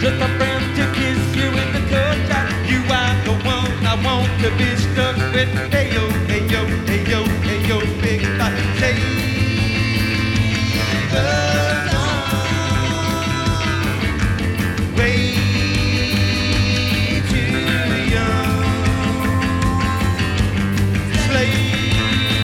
Just a friend to kiss you in the cut shot. You are the one I want to be stuck with. Hey,